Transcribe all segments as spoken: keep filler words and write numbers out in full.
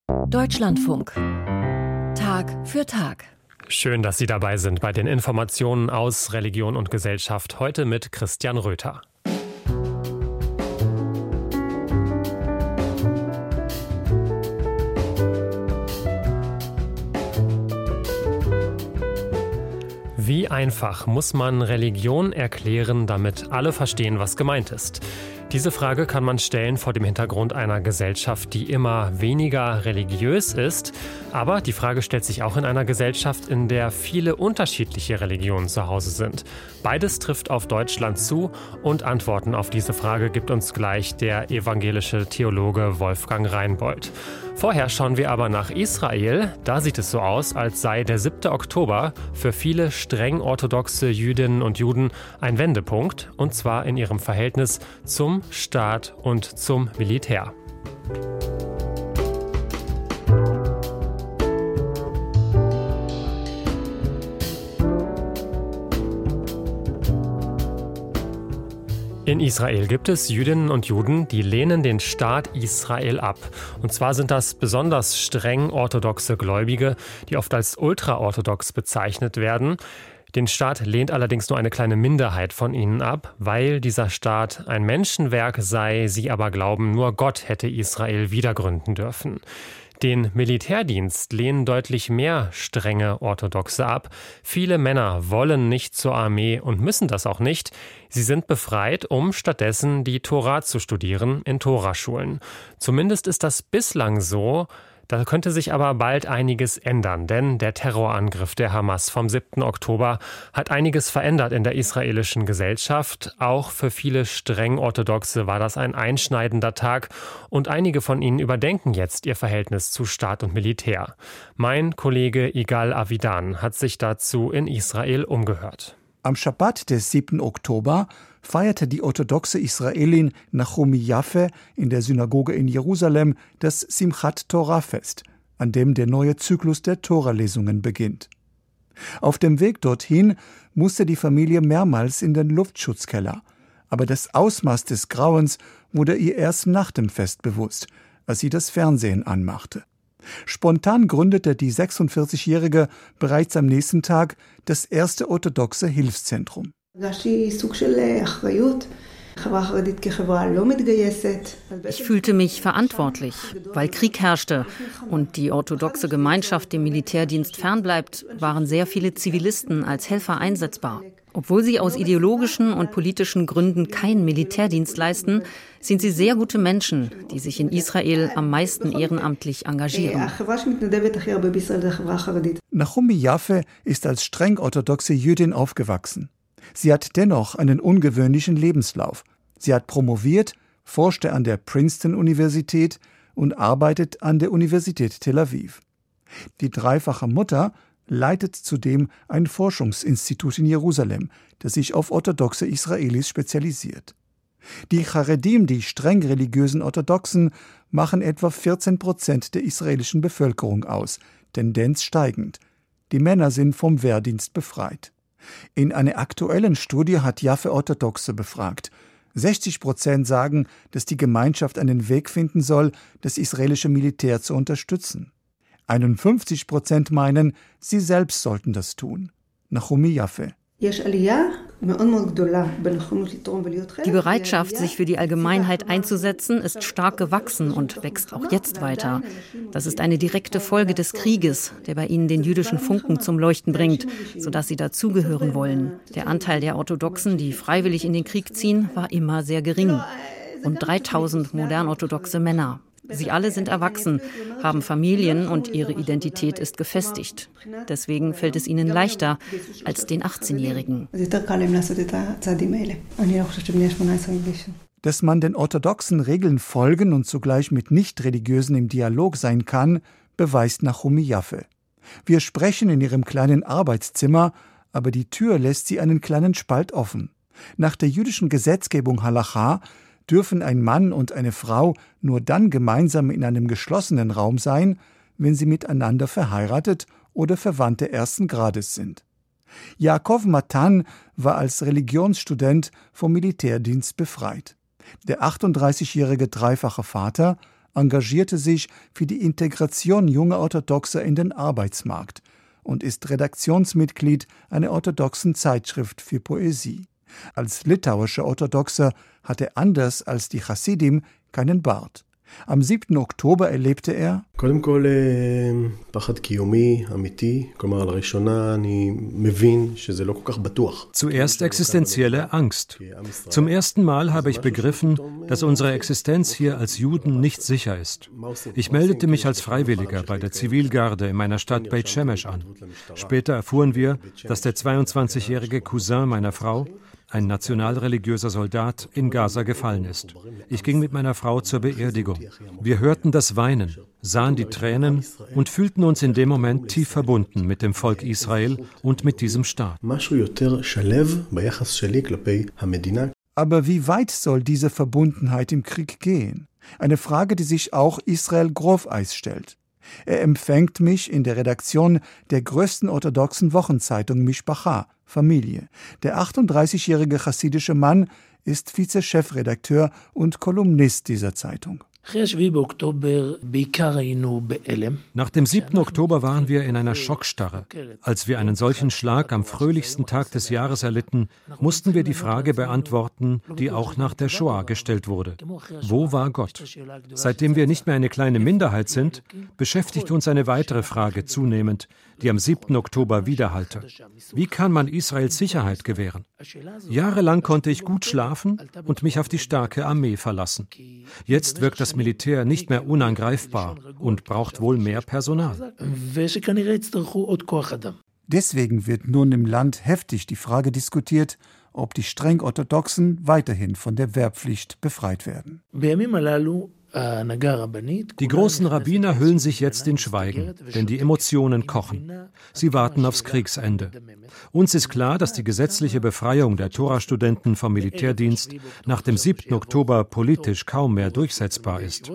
Deutschlandfunk. Tag für Tag. Schön, dass Sie dabei sind bei den Informationen aus Religion und Gesellschaft. Heute mit Christian Röther. Wie einfach muss man Religion erklären, damit alle verstehen, was gemeint ist? Diese Frage kann man stellen vor dem Hintergrund einer Gesellschaft, die immer weniger religiös ist. Aber die Frage stellt sich auch in einer Gesellschaft, in der viele unterschiedliche Religionen zu Hause sind. Beides trifft auf Deutschland zu und Antworten auf diese Frage gibt uns gleich der evangelische Theologe Wolfgang Reinbold. Vorher schauen wir aber nach Israel. Da sieht es so aus, als sei der siebte Oktober für viele streng orthodoxe Jüdinnen und Juden ein Wendepunkt, und zwar in ihrem Verhältnis zum Staat und zum Militär. In Israel gibt es Jüdinnen und Juden, die lehnen den Staat Israel ab. Und zwar sind das besonders streng orthodoxe Gläubige, die oft als ultraorthodox bezeichnet werden. Den Staat lehnt allerdings nur eine kleine Minderheit von ihnen ab, weil dieser Staat ein Menschenwerk sei, sie aber glauben, nur Gott hätte Israel wiedergründen dürfen. Den Militärdienst lehnen deutlich mehr strenge Orthodoxe ab. Viele Männer wollen nicht zur Armee und müssen das auch nicht. Sie sind befreit, um stattdessen die Tora zu studieren in Toraschulen. Zumindest ist das bislang so. Da könnte sich aber bald einiges ändern, denn der Terrorangriff der Hamas vom siebten Oktober hat einiges verändert in der israelischen Gesellschaft. Auch für viele streng Orthodoxe war das ein einschneidender Tag und einige von ihnen überdenken jetzt ihr Verhältnis zu Staat und Militär. Mein Kollege Igal Avidan hat sich dazu in Israel umgehört. Am Schabbat des siebten Oktober feierte die orthodoxe Israelin Naomi Jaffe in der Synagoge in Jerusalem das Simchat Torah-Fest, an dem der neue Zyklus der Tora-Lesungen beginnt. Auf dem Weg dorthin musste die Familie mehrmals in den Luftschutzkeller, aber das Ausmaß des Grauens wurde ihr erst nach dem Fest bewusst, als sie das Fernsehen anmachte. Spontan gründete die sechsundvierzigjährige bereits am nächsten Tag das erste orthodoxe Hilfszentrum. Ich fühlte mich verantwortlich, weil Krieg herrschte und die orthodoxe Gemeinschaft dem Militärdienst fernbleibt, waren sehr viele Zivilisten als Helfer einsetzbar. Obwohl sie aus ideologischen und politischen Gründen keinen Militärdienst leisten, sind sie sehr gute Menschen, die sich in Israel am meisten ehrenamtlich engagieren. Naomi Jaffe ist als streng orthodoxe Jüdin aufgewachsen. Sie hat dennoch einen ungewöhnlichen Lebenslauf. Sie hat promoviert, forschte an der Princeton-Universität und arbeitet an der Universität Tel Aviv. Die dreifache Mutter leitet zudem ein Forschungsinstitut in Jerusalem, das sich auf orthodoxe Israelis spezialisiert. Die Charedim, die streng religiösen Orthodoxen, machen etwa vierzehn Prozent der israelischen Bevölkerung aus, Tendenz steigend. Die Männer sind vom Wehrdienst befreit. In einer aktuellen Studie hat Jaffe Orthodoxe befragt. sechzig Prozent sagen, dass die Gemeinschaft einen Weg finden soll, das israelische Militär zu unterstützen. einundfünfzig Prozent meinen, sie selbst sollten das tun. Naomi Jaffe. Die Bereitschaft, sich für die Allgemeinheit einzusetzen, ist stark gewachsen und wächst auch jetzt weiter. Das ist eine direkte Folge des Krieges, der bei ihnen den jüdischen Funken zum Leuchten bringt, sodass sie dazugehören wollen. Der Anteil der Orthodoxen, die freiwillig in den Krieg ziehen, war immer sehr gering. Rund dreitausend modern-orthodoxe Männer. Sie alle sind erwachsen, haben Familien und ihre Identität ist gefestigt. Deswegen fällt es ihnen leichter als den achtzehnjährigen. Dass man den orthodoxen Regeln folgen und zugleich mit Nichtreligiösen im Dialog sein kann, beweist Naomi Jaffe. Wir sprechen in ihrem kleinen Arbeitszimmer, aber die Tür lässt sie einen kleinen Spalt offen. Nach der jüdischen Gesetzgebung Halacha dürfen ein Mann und eine Frau nur dann gemeinsam in einem geschlossenen Raum sein, wenn sie miteinander verheiratet oder Verwandte ersten Grades sind. Jakob Matan war als Religionsstudent vom Militärdienst befreit. Der achtunddreißigjährige dreifache Vater, engagierte sich für die Integration junger Orthodoxer in den Arbeitsmarkt und ist Redaktionsmitglied einer orthodoxen Zeitschrift für Poesie. Als litauischer Orthodoxer hat er anders als die Chassidim keinen Bart. Am siebten Oktober erlebte er: Zuerst existenzielle Angst. Zum ersten Mal habe ich begriffen, dass unsere Existenz hier als Juden nicht sicher ist. Ich meldete mich als Freiwilliger bei der Zivilgarde in meiner Stadt Beit Shemesh an. Später erfuhren wir, dass der zweiundzwanzigjährige Cousin meiner Frau, ein nationalreligiöser Soldat, in Gaza gefallen ist. Ich ging mit meiner Frau zur Beerdigung. Wir hörten das Weinen, sahen die Tränen und fühlten uns in dem Moment tief verbunden mit dem Volk Israel und mit diesem Staat. Aber wie weit soll diese Verbundenheit im Krieg gehen? Eine Frage, die sich auch Israel Grofeis stellt. Er empfängt mich in der Redaktion der größten orthodoxen Wochenzeitung Mishpacha, Familie. Der achtunddreißigjährige chassidische Mann ist Vize-Chefredakteur und Kolumnist dieser Zeitung. Nach dem siebten Oktober waren wir in einer Schockstarre. Als wir einen solchen Schlag am fröhlichsten Tag des Jahres erlitten, mussten wir die Frage beantworten, die auch nach der Shoah gestellt wurde. Wo war Gott? Seitdem wir nicht mehr eine kleine Minderheit sind, beschäftigt uns eine weitere Frage zunehmend, die am siebten Oktober widerhallte. Wie kann man Israel Sicherheit gewähren? Jahrelang konnte ich gut schlafen und mich auf die starke Armee verlassen. Jetzt wirkt das Militär nicht mehr unangreifbar und braucht wohl mehr Personal. Deswegen wird nun im Land heftig die Frage diskutiert, ob die streng Orthodoxen weiterhin von der Wehrpflicht befreit werden. Die großen Rabbiner hüllen sich jetzt in Schweigen, denn die Emotionen kochen. Sie warten aufs Kriegsende. Uns ist klar, dass die gesetzliche Befreiung der Tora-Studenten vom Militärdienst nach dem siebten Oktober politisch kaum mehr durchsetzbar ist.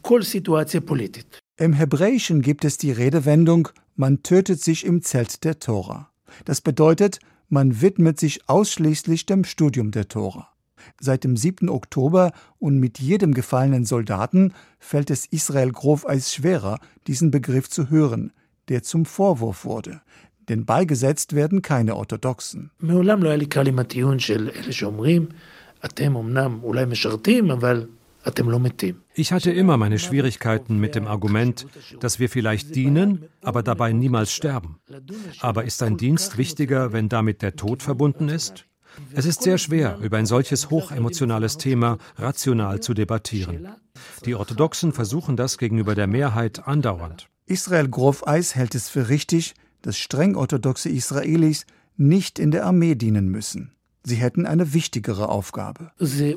Im Hebräischen gibt es die Redewendung, man tötet sich im Zelt der Tora. Das bedeutet, man widmet sich ausschließlich dem Studium der Tora. Seit dem siebten Oktober und mit jedem gefallenen Soldaten fällt es Israel Grofeis schwerer, diesen Begriff zu hören, der zum Vorwurf wurde. Denn beigesetzt werden keine Orthodoxen. Ich hatte immer meine Schwierigkeiten mit dem Argument, dass wir vielleicht dienen, aber dabei niemals sterben. Aber ist ein Dienst wichtiger, wenn damit der Tod verbunden ist? Es ist sehr schwer, über ein solches hochemotionales Thema rational zu debattieren. Die Orthodoxen versuchen das gegenüber der Mehrheit andauernd. Israel Grofeis hält es für richtig, dass streng orthodoxe Israelis nicht in der Armee dienen müssen. Sie hätten eine wichtigere Aufgabe. Für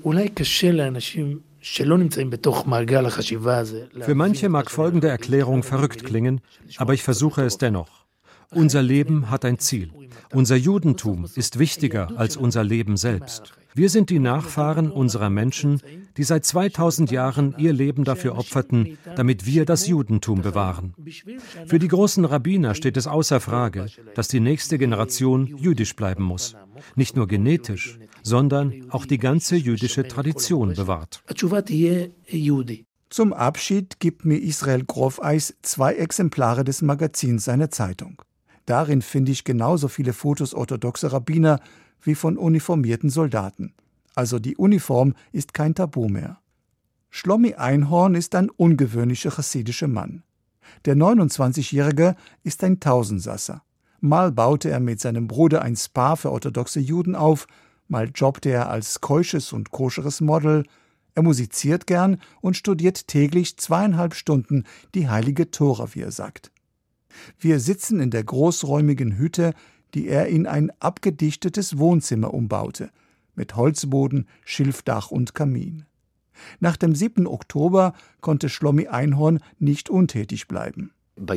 manche mag folgende Erklärung verrückt klingen, aber ich versuche es dennoch. Unser Leben hat ein Ziel. Unser Judentum ist wichtiger als unser Leben selbst. Wir sind die Nachfahren unserer Menschen, die seit zweitausend Jahren ihr Leben dafür opferten, damit wir das Judentum bewahren. Für die großen Rabbiner steht es außer Frage, dass die nächste Generation jüdisch bleiben muss. Nicht nur genetisch, sondern auch die ganze jüdische Tradition bewahrt. Zum Abschied gibt mir Israel Grofeis zwei Exemplare des Magazins seiner Zeitung. Darin finde ich genauso viele Fotos orthodoxer Rabbiner wie von uniformierten Soldaten. Also die Uniform ist kein Tabu mehr. Shlomi Einhorn ist ein ungewöhnlicher chassidischer Mann. Der neunundzwanzigjährige ist ein Tausendsasser. Mal baute er mit seinem Bruder ein Spa für orthodoxe Juden auf, mal jobbte er als keusches und koscheres Model. Er musiziert gern und studiert täglich zweieinhalb Stunden die heilige Tora, wie er sagt. Wir sitzen in der großräumigen Hütte, die er in ein abgedichtetes Wohnzimmer umbaute, mit Holzboden, Schilfdach und Kamin. Nach dem siebten Oktober konnte Shlomi Einhorn nicht untätig bleiben.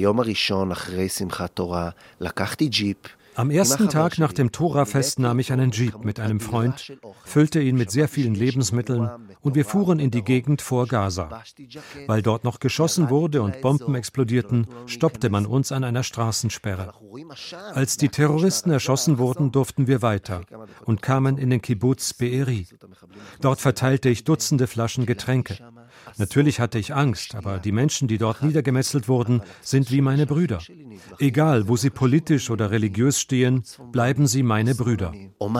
Am ersten Tag nach dem Tora-Fest nahm ich einen Jeep mit einem Freund, füllte ihn mit sehr vielen Lebensmitteln und wir fuhren in die Gegend vor Gaza. Weil dort noch geschossen wurde und Bomben explodierten, stoppte man uns an einer Straßensperre. Als die Terroristen erschossen wurden, durften wir weiter und kamen in den Kibbutz Be'eri. Dort verteilte ich Dutzende Flaschen Getränke. Natürlich hatte ich Angst, aber die Menschen, die dort niedergemetzelt wurden, sind wie meine Brüder. Egal, wo sie politisch oder religiös stehen, bleiben sie meine Brüder.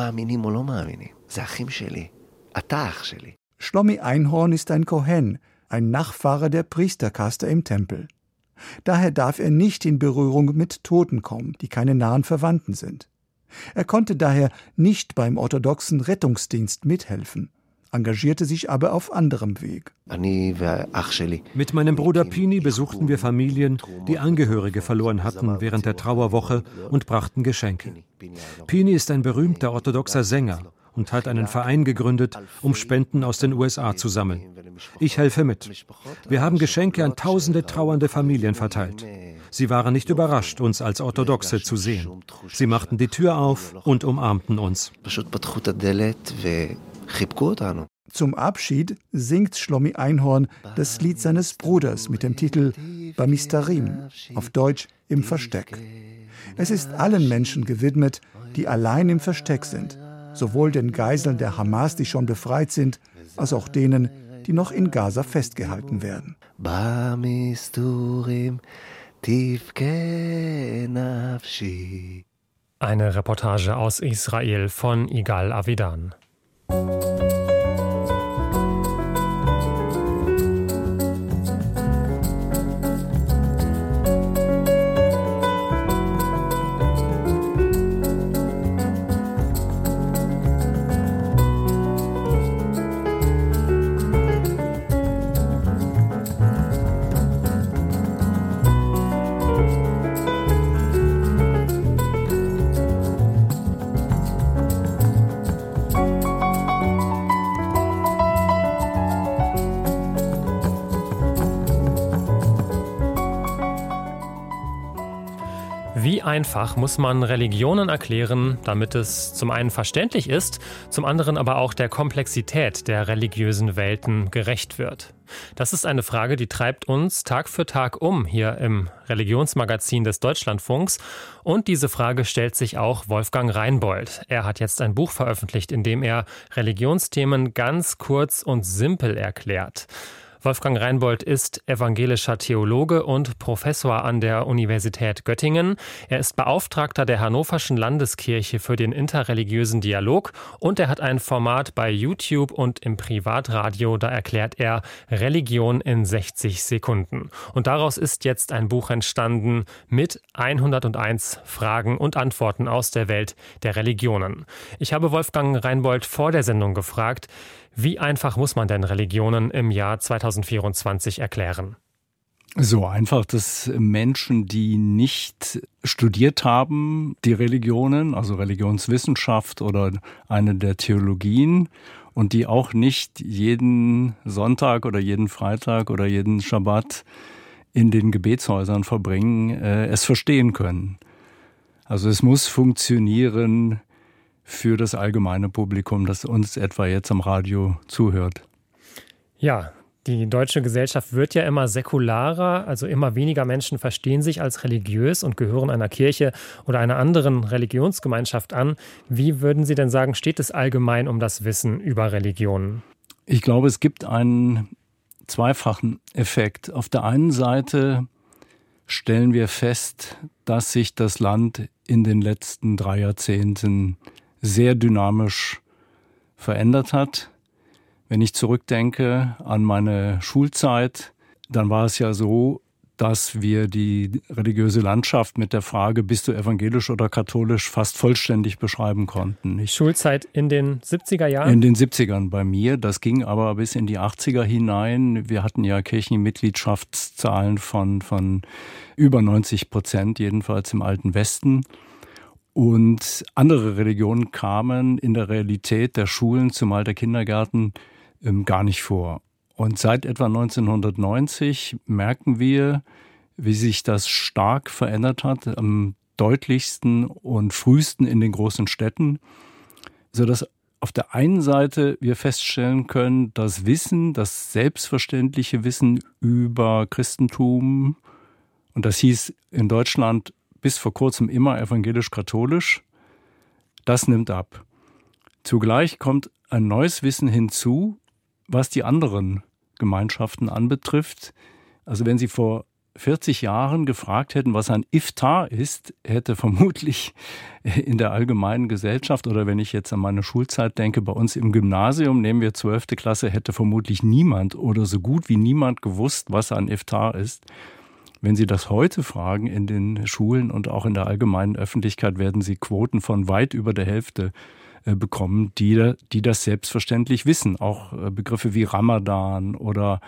Shlomi Einhorn ist ein Kohen, ein Nachfahre der Priesterkaste im Tempel. Daher darf er nicht in Berührung mit Toten kommen, die keine nahen Verwandten sind. Er konnte daher nicht beim orthodoxen Rettungsdienst mithelfen, engagierte sich aber auf anderem Weg. Mit meinem Bruder Pini besuchten wir Familien, die Angehörige verloren hatten während der Trauerwoche und brachten Geschenke. Pini ist ein berühmter orthodoxer Sänger und hat einen Verein gegründet, um Spenden aus den U S A zu sammeln. Ich helfe mit. Wir haben Geschenke an tausende trauernde Familien verteilt. Sie waren nicht überrascht, uns als Orthodoxe zu sehen. Sie machten die Tür auf und umarmten uns. Zum Abschied singt Shlomi Einhorn das Lied seines Bruders mit dem Titel Bamistarim, auf Deutsch Im Versteck. Es ist allen Menschen gewidmet, die allein im Versteck sind, sowohl den Geiseln der Hamas, die schon befreit sind, als auch denen, die noch in Gaza festgehalten werden. Eine Reportage aus Israel von Igal Avidan. Wie einfach muss man Religionen erklären, damit es zum einen verständlich ist, zum anderen aber auch der Komplexität der religiösen Welten gerecht wird? Das ist eine Frage, die treibt uns Tag für Tag um hier im Religionsmagazin des Deutschlandfunks. Und diese Frage stellt sich auch Wolfgang Reinbold. Er hat jetzt ein Buch veröffentlicht, in dem er Religionsthemen ganz kurz und simpel erklärt. Wolfgang Reinbold ist evangelischer Theologe und Professor an der Universität Göttingen. Er ist Beauftragter der Hannoverschen Landeskirche für den interreligiösen Dialog und er hat ein Format bei YouTube und im Privatradio, da erklärt er Religion in sechzig Sekunden. Und daraus ist jetzt ein Buch entstanden mit hunderteins Fragen und Antworten aus der Welt der Religionen. Ich habe Wolfgang Reinbold vor der Sendung gefragt, wie einfach muss man denn Religionen im Jahr zweitausendvierundzwanzig erklären? So einfach, dass Menschen, die nicht studiert haben, die Religionen, also Religionswissenschaft oder eine der Theologien, und die auch nicht jeden Sonntag oder jeden Freitag oder jeden Schabbat in den Gebetshäusern verbringen, äh, es verstehen können. Also es muss funktionieren für das allgemeine Publikum, das uns etwa jetzt am Radio zuhört. Ja, die deutsche Gesellschaft wird ja immer säkularer, also immer weniger Menschen verstehen sich als religiös und gehören einer Kirche oder einer anderen Religionsgemeinschaft an. Wie würden Sie denn sagen, steht es allgemein um das Wissen über Religionen? Ich glaube, es gibt einen zweifachen Effekt. Auf der einen Seite stellen wir fest, dass sich das Land in den letzten drei Jahrzehnten sehr dynamisch verändert hat. Wenn ich zurückdenke an meine Schulzeit, dann war es ja so, dass wir die religiöse Landschaft mit der Frage, bist du evangelisch oder katholisch, fast vollständig beschreiben konnten. Ich Schulzeit in den siebziger Jahren? In den siebzigern bei mir. Das ging aber bis in die achtziger hinein. Wir hatten ja Kirchenmitgliedschaftszahlen von, von über neunzig Prozent, jedenfalls im Alten Westen. Und andere Religionen kamen in der Realität der Schulen, zumal der Kindergärten, ähm, gar nicht vor. Und seit etwa neunzehnhundertneunzig merken wir, wie sich das stark verändert hat, am deutlichsten und frühesten in den großen Städten, sodass auf der einen Seite wir feststellen können, das Wissen, das selbstverständliche Wissen über Christentum, und das hieß in Deutschland bis vor kurzem immer evangelisch-katholisch, das nimmt ab. Zugleich kommt ein neues Wissen hinzu, was die anderen Gemeinschaften anbetrifft. Also wenn Sie vor vierzig Jahren gefragt hätten, was ein Iftar ist, hätte vermutlich in der allgemeinen Gesellschaft oder wenn ich jetzt an meine Schulzeit denke, bei uns im Gymnasium, nehmen wir zwölfte Klasse, hätte vermutlich niemand oder so gut wie niemand gewusst, was ein Iftar ist. Wenn Sie das heute fragen in den Schulen und auch in der allgemeinen Öffentlichkeit, werden Sie Quoten von weit über der Hälfte bekommen, die, die das selbstverständlich wissen. Auch Begriffe wie Ramadan oder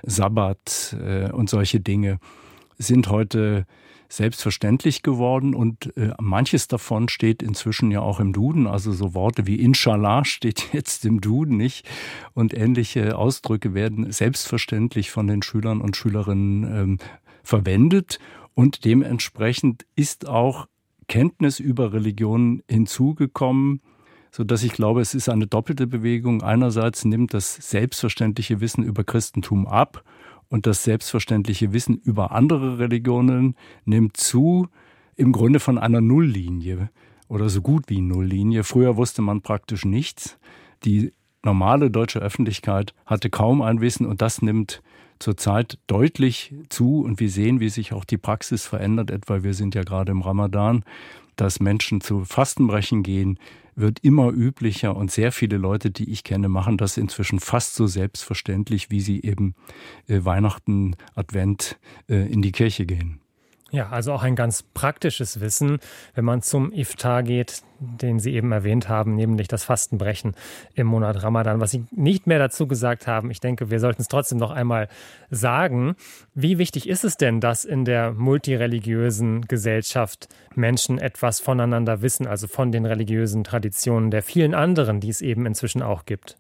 Sabbat äh, und solche Dinge sind heute selbstverständlich geworden und äh, manches davon steht inzwischen ja auch im Duden. Also so Worte wie Inshallah steht jetzt im Duden nicht und ähnliche Ausdrücke werden selbstverständlich von den Schülern und Schülerinnen ähm, verwendet und dementsprechend ist auch Kenntnis über Religionen hinzugekommen, sodass ich glaube, es ist eine doppelte Bewegung. Einerseits nimmt das selbstverständliche Wissen über Christentum ab und das selbstverständliche Wissen über andere Religionen nimmt zu, im Grunde von einer Nulllinie oder so gut wie Nulllinie. Früher wusste man praktisch nichts. Die normale deutsche Öffentlichkeit hatte kaum ein Wissen und das nimmt zurzeit deutlich zu und wir sehen, wie sich auch die Praxis verändert. Etwa wir sind ja gerade im Ramadan, dass Menschen zu Fastenbrechen gehen, wird immer üblicher und sehr viele Leute, die ich kenne, machen das inzwischen fast so selbstverständlich, wie sie eben äh, Weihnachten, Advent äh, in die Kirche gehen. Ja, also auch ein ganz praktisches Wissen, wenn man zum Iftar geht, den Sie eben erwähnt haben, nämlich das Fastenbrechen im Monat Ramadan. Was Sie nicht mehr dazu gesagt haben, ich denke, wir sollten es trotzdem noch einmal sagen. Wie wichtig ist es denn, dass in der multireligiösen Gesellschaft Menschen etwas voneinander wissen, also von den religiösen Traditionen der vielen anderen, die es eben inzwischen auch gibt?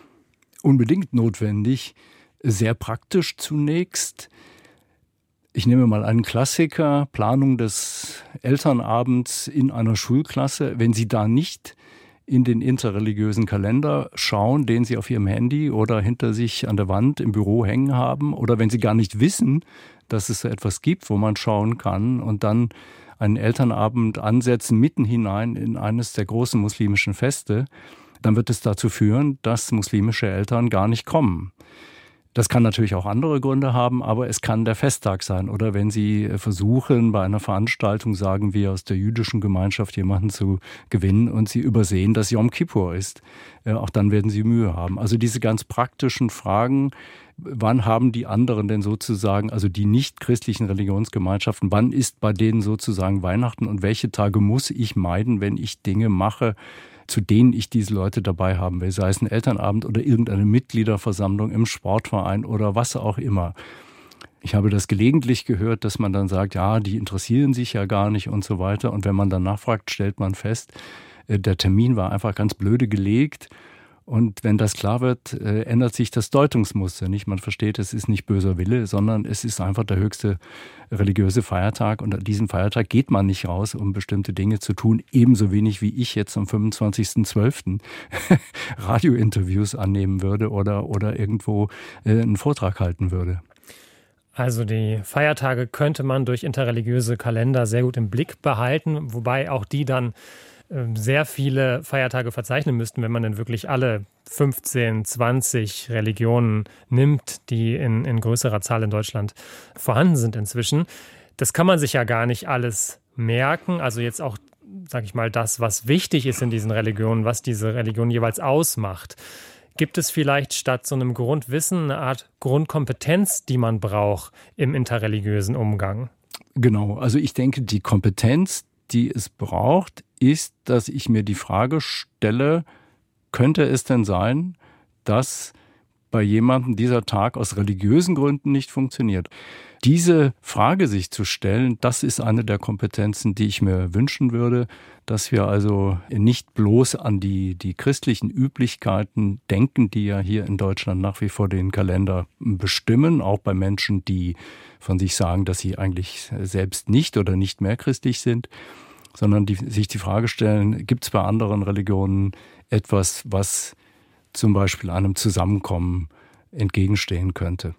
Unbedingt notwendig, sehr praktisch zunächst. Ich nehme mal einen Klassiker, Planung des Elternabends in einer Schulklasse. Wenn Sie da nicht in den interreligiösen Kalender schauen, den Sie auf Ihrem Handy oder hinter sich an der Wand im Büro hängen haben, oder wenn Sie gar nicht wissen, dass es so etwas gibt, wo man schauen kann und dann einen Elternabend ansetzen, mitten hinein in eines der großen muslimischen Feste, dann wird es dazu führen, dass muslimische Eltern gar nicht kommen. Das kann natürlich auch andere Gründe haben, aber es kann der Festtag sein. Oder wenn Sie versuchen, bei einer Veranstaltung, sagen wir, aus der jüdischen Gemeinschaft jemanden zu gewinnen und Sie übersehen, dass Yom Kippur ist, auch dann werden Sie Mühe haben. Also diese ganz praktischen Fragen, wann haben die anderen denn sozusagen, also die nicht christlichen Religionsgemeinschaften, wann ist bei denen sozusagen Weihnachten und welche Tage muss ich meiden, wenn ich Dinge mache, zu denen ich diese Leute dabei haben will, sei es ein Elternabend oder irgendeine Mitgliederversammlung im Sportverein oder was auch immer. Ich habe das gelegentlich gehört, dass man dann sagt, ja, die interessieren sich ja gar nicht und so weiter. Und wenn man dann nachfragt, stellt man fest, der Termin war einfach ganz blöde gelegt. Und wenn das klar wird, äh, ändert sich das Deutungsmuster. Nicht? Man versteht, es ist nicht böser Wille, sondern es ist einfach der höchste religiöse Feiertag. Und an diesem Feiertag geht man nicht raus, um bestimmte Dinge zu tun. Ebenso wenig wie ich jetzt am fünfundzwanzigsten zwölften Radiointerviews annehmen würde oder, oder irgendwo äh, einen Vortrag halten würde. Also die Feiertage könnte man durch interreligiöse Kalender sehr gut im Blick behalten, wobei auch die dann sehr viele Feiertage verzeichnen müssten, wenn man denn wirklich alle fünfzehn, zwanzig Religionen nimmt, die in, in größerer Zahl in Deutschland vorhanden sind inzwischen. Das kann man sich ja gar nicht alles merken. Also jetzt auch, sage ich mal, das, was wichtig ist in diesen Religionen, was diese Religion jeweils ausmacht. Gibt es vielleicht statt so einem Grundwissen eine Art Grundkompetenz, die man braucht im interreligiösen Umgang? Genau, also ich denke, die Kompetenz, die es braucht, ist, dass ich mir die Frage stelle, könnte es denn sein, dass bei jemandem dieser Tag aus religiösen Gründen nicht funktioniert? Diese Frage sich zu stellen, das ist eine der Kompetenzen, die ich mir wünschen würde, dass wir also nicht bloß an die, die christlichen Üblichkeiten denken, die ja hier in Deutschland nach wie vor den Kalender bestimmen, auch bei Menschen, die von sich sagen, dass sie eigentlich selbst nicht oder nicht mehr christlich sind, sondern die, sich die Frage stellen, gibt es bei anderen Religionen etwas, was zum Beispiel einem Zusammenkommen entgegenstehen könnte?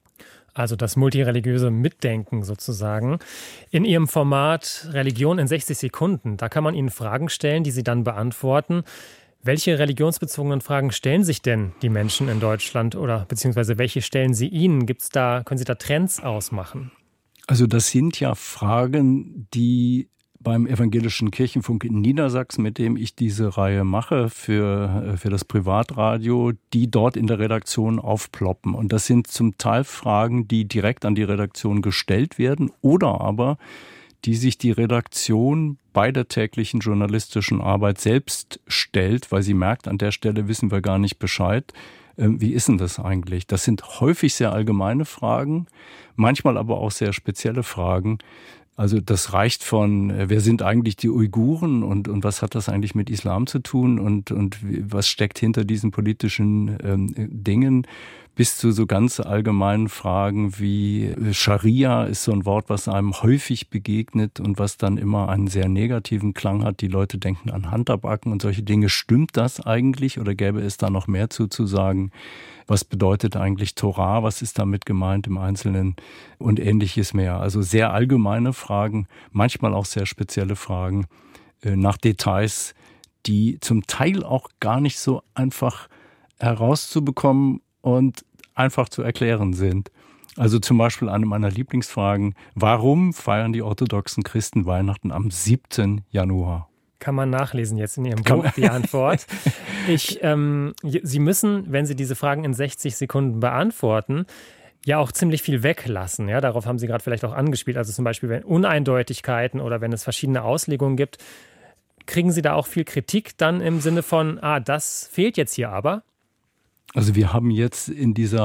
Also das multireligiöse Mitdenken sozusagen. In Ihrem Format Religion in sechzig Sekunden, da kann man Ihnen Fragen stellen, die Sie dann beantworten. Welche religionsbezogenen Fragen stellen sich denn die Menschen in Deutschland oder beziehungsweise welche stellen sie Ihnen? Gibt's da, können Sie da Trends ausmachen? Also das sind ja Fragen, die beim Evangelischen Kirchenfunk in Niedersachsen, mit dem ich diese Reihe mache für, für das Privatradio, die dort in der Redaktion aufploppen. Und das sind zum Teil Fragen, die direkt an die Redaktion gestellt werden oder aber die sich die Redaktion bei der täglichen journalistischen Arbeit selbst stellt, weil sie merkt, an der Stelle wissen wir gar nicht Bescheid. Wie ist denn das eigentlich? Das sind häufig sehr allgemeine Fragen, manchmal aber auch sehr spezielle Fragen. Also das reicht von, wer sind eigentlich die Uiguren und, und was hat das eigentlich mit Islam zu tun und, und was steckt hinter diesen politischen ähm, Dingen, bis zu so ganz allgemeinen Fragen wie Scharia ist so ein Wort, was einem häufig begegnet und was dann immer einen sehr negativen Klang hat. Die Leute denken an Handtabaken und solche Dinge. Stimmt das eigentlich oder gäbe es da noch mehr zu, zu sagen? Was bedeutet eigentlich Torah? Was ist damit gemeint im Einzelnen? Und Ähnliches mehr. Also sehr allgemeine Fragen, manchmal auch sehr spezielle Fragen äh, nach Details, die zum Teil auch gar nicht so einfach herauszubekommen und einfach zu erklären sind. Also zum Beispiel eine meiner Lieblingsfragen: Warum feiern die orthodoxen Christen Weihnachten am siebten Januar? Kann man nachlesen jetzt in Ihrem Buch, die Antwort. Ich, ähm, Sie müssen, wenn Sie diese Fragen in sechzig Sekunden beantworten, ja auch ziemlich viel weglassen. Ja, darauf haben Sie gerade vielleicht auch angespielt. Also zum Beispiel, wenn Uneindeutigkeiten oder wenn es verschiedene Auslegungen gibt, kriegen Sie da auch viel Kritik dann im Sinne von, ah, das fehlt jetzt hier aber? Also wir haben jetzt in dieser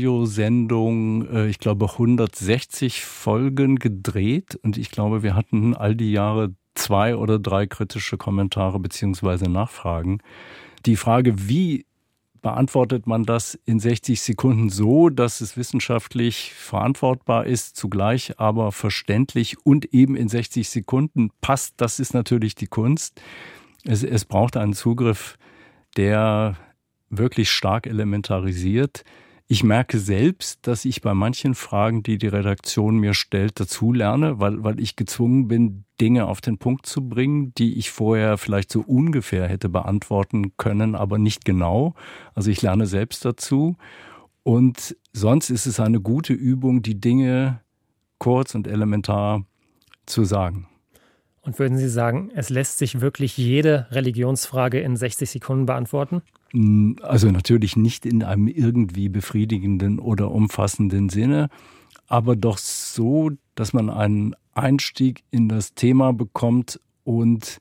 Radiosendung, ich glaube, hundertsechzig Folgen gedreht und ich glaube, wir hatten all die Jahre zwei oder drei kritische Kommentare beziehungsweise Nachfragen. Die Frage, wie beantwortet man das in sechzig Sekunden so, dass es wissenschaftlich verantwortbar ist, zugleich aber verständlich und eben in sechzig Sekunden passt, das ist natürlich die Kunst. Es, es braucht einen Zugriff, der wirklich stark elementarisiert. Ich merke selbst, dass ich bei manchen Fragen, die die Redaktion mir stellt, dazulerne, weil, weil ich gezwungen bin, Dinge auf den Punkt zu bringen, die ich vorher vielleicht so ungefähr hätte beantworten können, aber nicht genau. Also ich lerne selbst dazu. Und sonst ist es eine gute Übung, die Dinge kurz und elementar zu sagen. Und würden Sie sagen, es lässt sich wirklich jede Religionsfrage in sechzig Sekunden beantworten? Also natürlich nicht in einem irgendwie befriedigenden oder umfassenden Sinne, aber doch so, dass man einen Einstieg in das Thema bekommt und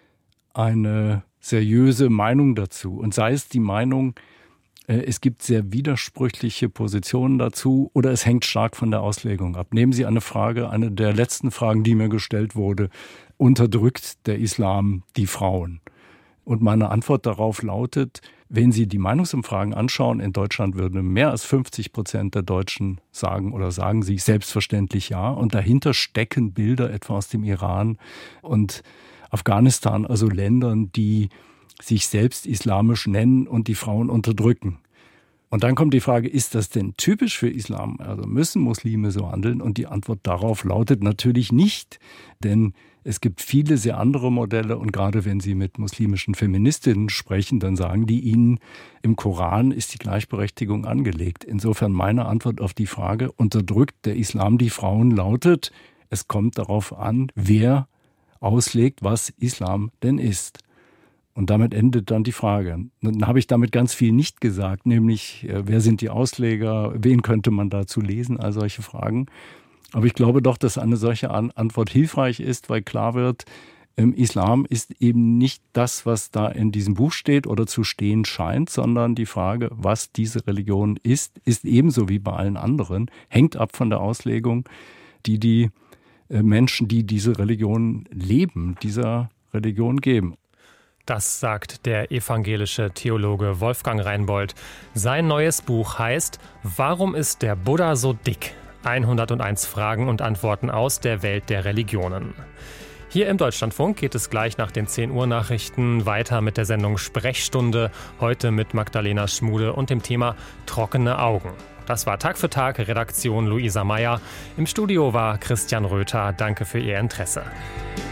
eine seriöse Meinung dazu. Und sei es die Meinung, es gibt sehr widersprüchliche Positionen dazu oder es hängt stark von der Auslegung ab. Nehmen Sie eine Frage, eine der letzten Fragen, die mir gestellt wurde: Unterdrückt der Islam die Frauen? Und meine Antwort darauf lautet, wenn Sie die Meinungsumfragen anschauen, in Deutschland würden mehr als fünfzig Prozent der Deutschen sagen oder sagen sie selbstverständlich ja. Und dahinter stecken Bilder etwa aus dem Iran und Afghanistan, also Ländern, die sich selbst islamisch nennen und die Frauen unterdrücken. Und dann kommt die Frage, ist das denn typisch für Islam? Also müssen Muslime so handeln? Und die Antwort darauf lautet natürlich nicht, denn es gibt viele sehr andere Modelle und gerade wenn Sie mit muslimischen Feministinnen sprechen, dann sagen die Ihnen, im Koran ist die Gleichberechtigung angelegt. Insofern meine Antwort auf die Frage, unterdrückt der Islam die Frauen, lautet, es kommt darauf an, wer auslegt, was Islam denn ist. Und damit endet dann die Frage. Dann habe ich damit ganz viel nicht gesagt, nämlich wer sind die Ausleger, wen könnte man dazu lesen, all solche Fragen. Aber ich glaube doch, dass eine solche Antwort hilfreich ist, weil klar wird, Islam ist eben nicht das, was da in diesem Buch steht oder zu stehen scheint, sondern die Frage, was diese Religion ist, ist ebenso wie bei allen anderen, hängt ab von der Auslegung, die die Menschen, die diese Religion leben, dieser Religion geben. Das sagt der evangelische Theologe Wolfgang Reinbold. Sein neues Buch heißt »Warum ist der Buddha so dick? hunderteins Fragen und Antworten aus der Welt der Religionen«. Hier im Deutschlandfunk geht es gleich nach den zehn Uhr Nachrichten weiter mit der Sendung Sprechstunde, heute mit Magdalena Schmude und dem Thema trockene Augen. Das war Tag für Tag, Redaktion Luisa Meyer. Im Studio war Christian Röther. Danke für Ihr Interesse.